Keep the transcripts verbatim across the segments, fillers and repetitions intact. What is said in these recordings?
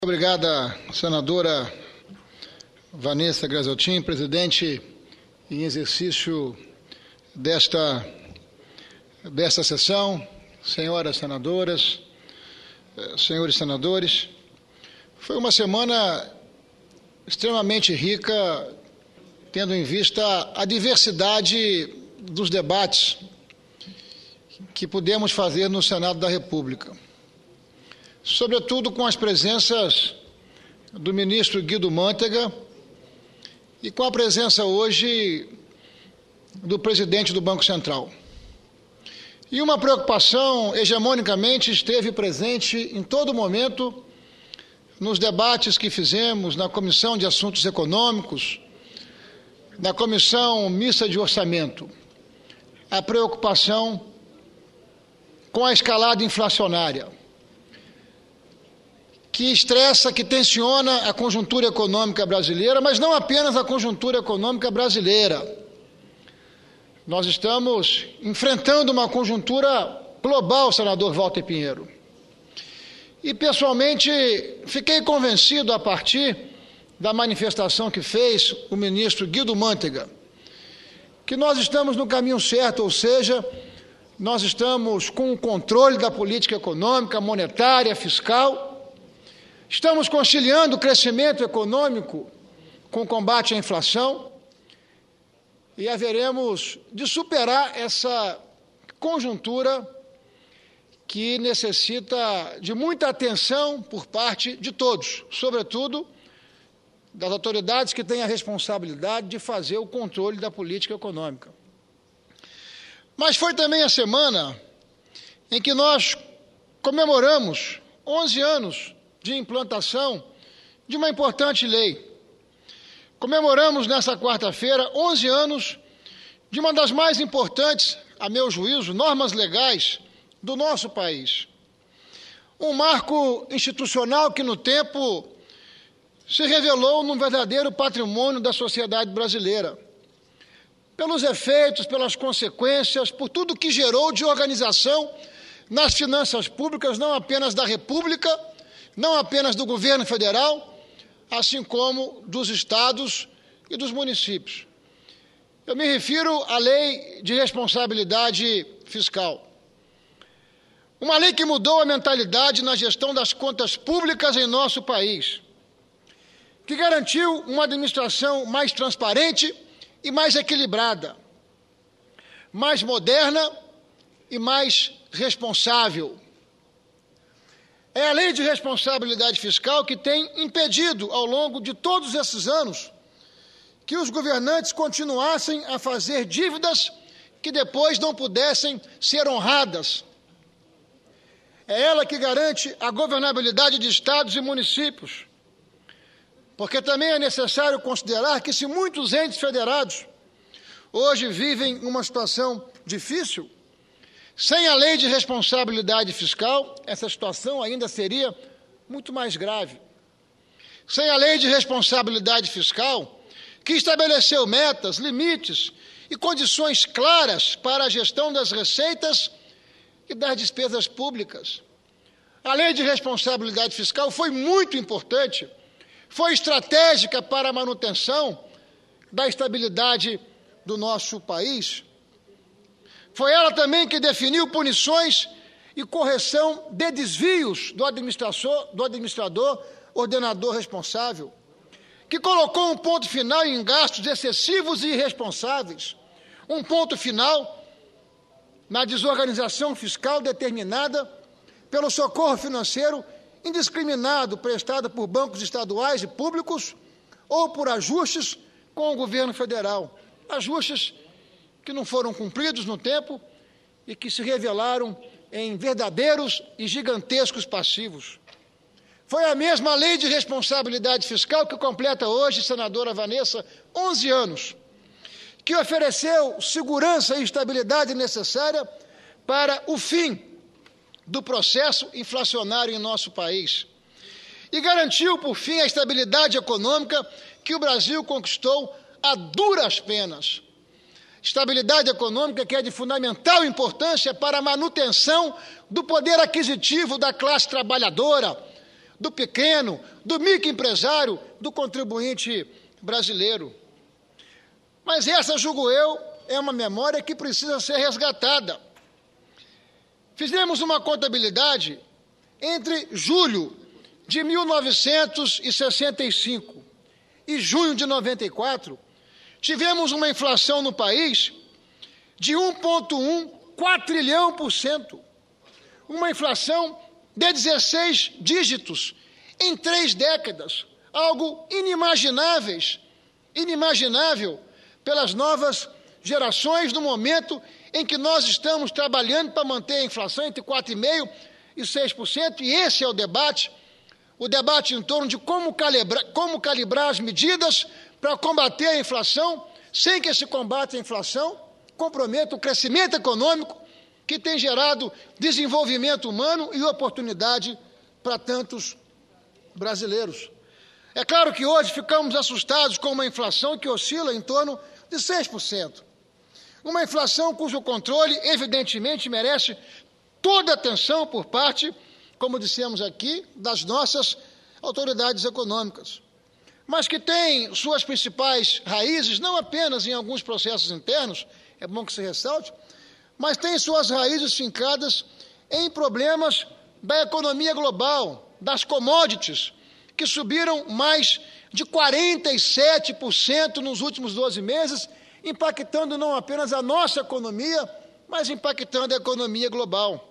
Obrigada, senadora Vanessa Graziotin, presidente em exercício desta, desta sessão, senhoras senadoras, senhores senadores. Foi uma semana extremamente rica, tendo em vista a diversidade dos debates que pudemos fazer no Senado da República. Sobretudo com as presenças do ministro Guido Mantega e com a presença hoje do presidente do Banco Central. E uma preocupação hegemonicamente esteve presente em todo momento nos debates que fizemos na Comissão de Assuntos Econômicos, na Comissão Mista de Orçamento, a preocupação com a escalada inflacionária, que estressa, que tensiona a conjuntura econômica brasileira, mas não apenas a conjuntura econômica brasileira. Nós estamos enfrentando uma conjuntura global, senador Walter Pinheiro. E, pessoalmente, fiquei convencido a partir da manifestação que fez o ministro Guido Mantega, que nós estamos no caminho certo, ou seja, nós estamos com o controle da política econômica, monetária, fiscal. Estamos conciliando o crescimento econômico com o combate à inflação e haveremos de superar essa conjuntura que necessita de muita atenção por parte de todos, sobretudo das autoridades que têm a responsabilidade de fazer o controle da política econômica. Mas foi também a semana em que nós comemoramos onze anos de implantação de uma importante lei. Comemoramos nesta quarta-feira onze anos de uma das mais importantes, a meu juízo, normas legais do nosso país. Um marco institucional que no tempo se revelou num verdadeiro patrimônio da sociedade brasileira, pelos efeitos, pelas consequências, por tudo que gerou de organização nas finanças públicas, não apenas da República, não apenas do governo federal, assim como dos estados e dos municípios. Eu me refiro à Lei de Responsabilidade Fiscal. Uma lei que mudou a mentalidade na gestão das contas públicas em nosso país, que garantiu uma administração mais transparente e mais equilibrada, mais moderna e mais responsável. É a Lei de Responsabilidade Fiscal que tem impedido, ao longo de todos esses anos, que os governantes continuassem a fazer dívidas que depois não pudessem ser honradas. É ela que garante a governabilidade de estados e municípios, porque também é necessário considerar que se muitos entes federados hoje vivem uma situação difícil, sem a Lei de Responsabilidade Fiscal, essa situação ainda seria muito mais grave. Sem a Lei de Responsabilidade Fiscal, que estabeleceu metas, limites e condições claras para a gestão das receitas e das despesas públicas. A Lei de Responsabilidade Fiscal foi muito importante, foi estratégica para a manutenção da estabilidade do nosso país. Foi ela também que definiu punições e correção de desvios do administrador, do administrador ordenador responsável, que colocou um ponto final em gastos excessivos e irresponsáveis, um ponto final na desorganização fiscal determinada pelo socorro financeiro indiscriminado prestado por bancos estaduais e públicos ou por ajustes com o governo federal, ajustes que não foram cumpridos no tempo e que se revelaram em verdadeiros e gigantescos passivos. Foi a mesma Lei de Responsabilidade Fiscal que completa hoje, senadora Vanessa, onze anos, que ofereceu segurança e estabilidade necessária para o fim do processo inflacionário em nosso país e garantiu, por fim, a estabilidade econômica que o Brasil conquistou a duras penas. Estabilidade econômica que é de fundamental importância para a manutenção do poder aquisitivo da classe trabalhadora, do pequeno, do microempresário, do contribuinte brasileiro. Mas essa, julgo eu, é uma memória que precisa ser resgatada. Fizemos uma contabilidade entre julho de mil novecentos e sessenta e cinco e junho de noventa e quatro, tivemos uma inflação no país de um vírgula um quatrilhão por cento. Uma inflação de dezesseis dígitos em três décadas, algo inimagináveis, inimaginável pelas novas gerações no momento em que nós estamos trabalhando para manter a inflação entre quatro vírgula cinco por cento e seis por cento, e esse é o debate, o debate em torno de como calibrar, como calibrar as medidas para combater a inflação, sem que esse combate à inflação comprometa o crescimento econômico que tem gerado desenvolvimento humano e oportunidade para tantos brasileiros. É claro que hoje ficamos assustados com uma inflação que oscila em torno de seis por cento. Uma inflação cujo controle, evidentemente, merece toda a atenção por parte, como dissemos aqui, das nossas autoridades econômicas, mas que tem suas principais raízes não apenas em alguns processos internos, é bom que se ressalte, mas tem suas raízes fincadas em problemas da economia global, das commodities, que subiram mais de quarenta e sete por cento nos últimos doze meses, impactando não apenas a nossa economia, mas impactando a economia global.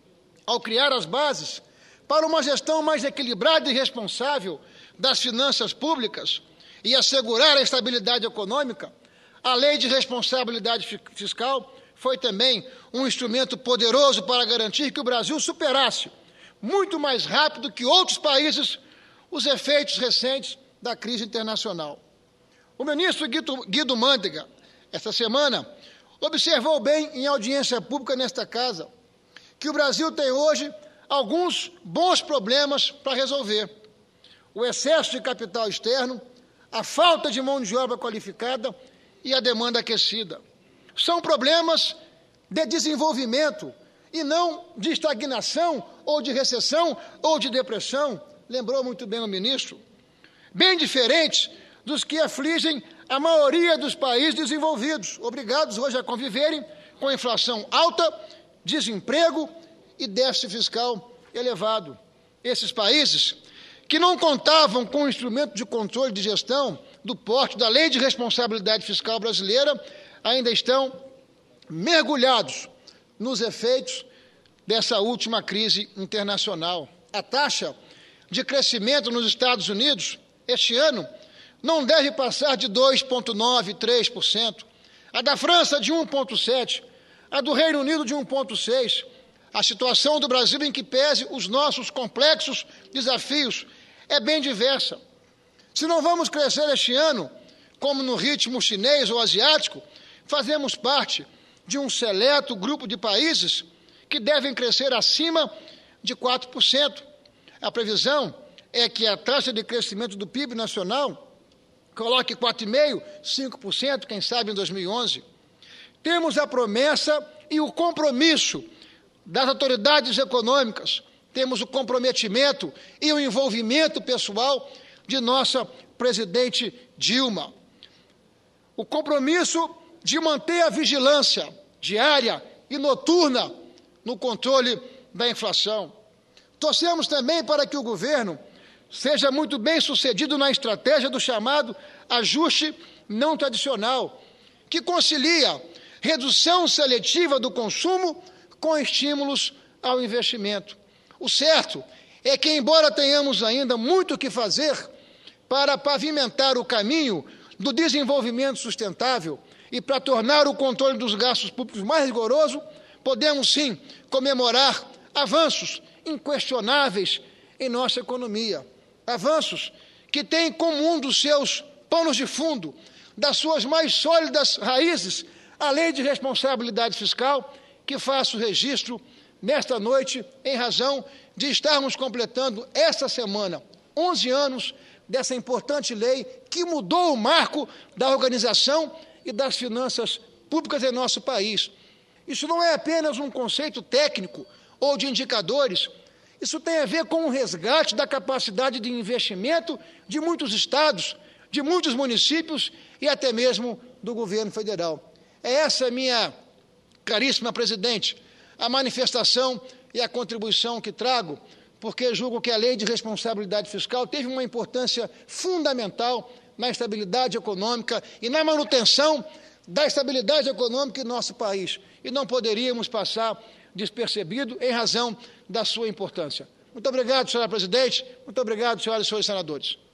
Ao criar as bases para uma gestão mais equilibrada e responsável das finanças públicas e assegurar a estabilidade econômica, a Lei de Responsabilidade Fiscal foi também um instrumento poderoso para garantir que o Brasil superasse muito mais rápido que outros países os efeitos recentes da crise internacional. O ministro Guido, Guido Mantega, esta semana, observou bem em audiência pública nesta casa que o Brasil tem hoje alguns bons problemas para resolver. O excesso de capital externo, a falta de mão de obra qualificada e a demanda aquecida. São problemas de desenvolvimento e não de estagnação ou de recessão ou de depressão, lembrou muito bem o ministro, bem diferentes dos que afligem a maioria dos países desenvolvidos, obrigados hoje a conviverem com inflação alta, desemprego e déficit fiscal elevado. Esses países que não contavam com o instrumento de controle de gestão do porte da Lei de Responsabilidade Fiscal brasileira ainda estão mergulhados nos efeitos dessa última crise internacional. A taxa de crescimento nos Estados Unidos, este ano, não deve passar de dois vírgula nove, três por cento. A da França, de um vírgula sete por cento. A do Reino Unido, de um vírgula seis por cento. A situação do Brasil, em que pese os nossos complexos desafios, é bem diversa. Se não vamos crescer este ano, como no ritmo chinês ou asiático, fazemos parte de um seleto grupo de países que devem crescer acima de quatro por cento. A previsão é que a taxa de crescimento do P I B nacional coloque quatro vírgula cinco por cento, cinco por cento, quem sabe em dois mil e onze. Temos a promessa e o compromisso das autoridades econômicas, temos o comprometimento e o envolvimento pessoal de nossa presidente Dilma. O compromisso de manter a vigilância diária e noturna no controle da inflação. Torcemos também para que o governo seja muito bem sucedido na estratégia do chamado ajuste não tradicional, que concilia redução seletiva do consumo com estímulos ao investimento. O certo é que, embora tenhamos ainda muito o que fazer para pavimentar o caminho do desenvolvimento sustentável e para tornar o controle dos gastos públicos mais rigoroso, podemos sim comemorar avanços inquestionáveis em nossa economia. Avanços que têm como um dos seus panos de fundo, das suas mais sólidas raízes, a Lei de Responsabilidade Fiscal, que faço registro nesta noite em razão de estarmos completando esta semana onze anos dessa importante lei que mudou o marco da organização e das finanças públicas em nosso país. Isso não é apenas um conceito técnico ou de indicadores, Isso tem a ver com o resgate da capacidade de investimento de muitos estados, de muitos municípios e até mesmo do governo federal. É essa, minha caríssima presidente, a manifestação e a contribuição que trago, porque julgo que a lei de responsabilidade fiscal teve uma importância fundamental na estabilidade econômica e na manutenção da estabilidade econômica em nosso país. E não poderíamos passar despercebido em razão da sua importância. Muito obrigado, senhora presidente. Muito obrigado, senhoras e senhores senadores.